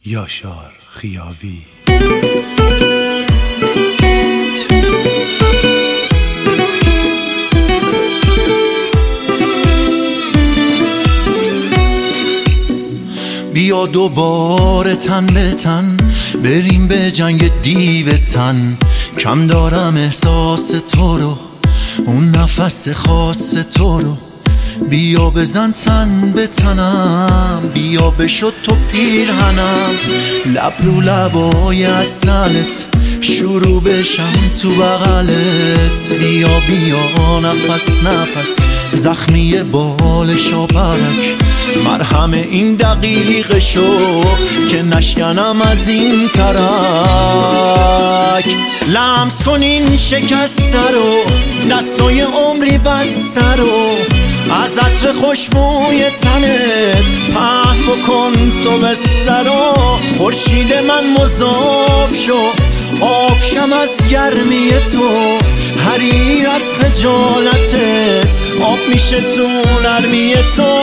یاشار خیاوی. بیا دوباره تن به تن بریم به جنگ دیو تن. کم دارم احساس تو رو، اون نفس خاص تو رو. بیا بزن تن به تنم، بیا بشد تو پیرهنم. لب رو لبای عسلت شروع بشم تو بغلت. بیا بیا نفس نفس زخمی بال شاپرک. مرهم این دقیقه شو که نشکنم از این ترک. لمس کن این شکسته رو، دستای عمری بسته رو. از عطر خوشبوی تنت پهن بکن تو بسته رو. خورشید من مذاب شو، آبشم از گرمی تو. حریر از خجالتت آب میشه تو نرمی تو.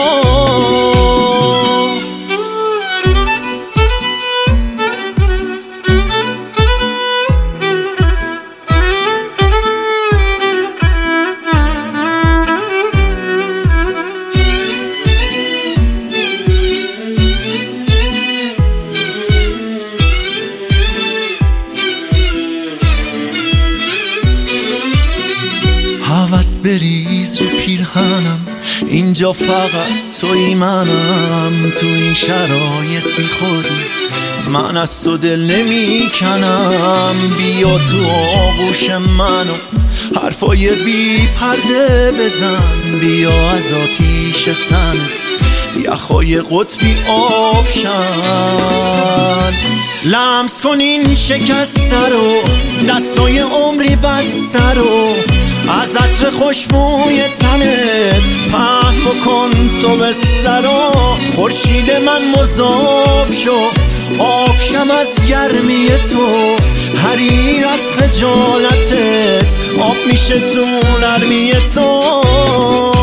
هوس بریز رو پیرهنم، اینجا فقط توی منم. تو این شرایط بیخوری من از تو دل نمی کنم. بیا تو آغوش منو حرفای بی پرده بزن. بیا از آتیش تنت یخای قطبی آب شن. لمس کن این شکسته رو، دستای عمری بسته رو. از عطر خوشبوی تنت پهن بکن تو بسته رو. خورشید من مذاب شو، آبشم از گرمی تو. حریر از خجالتت آب میشه تو نرمی تو.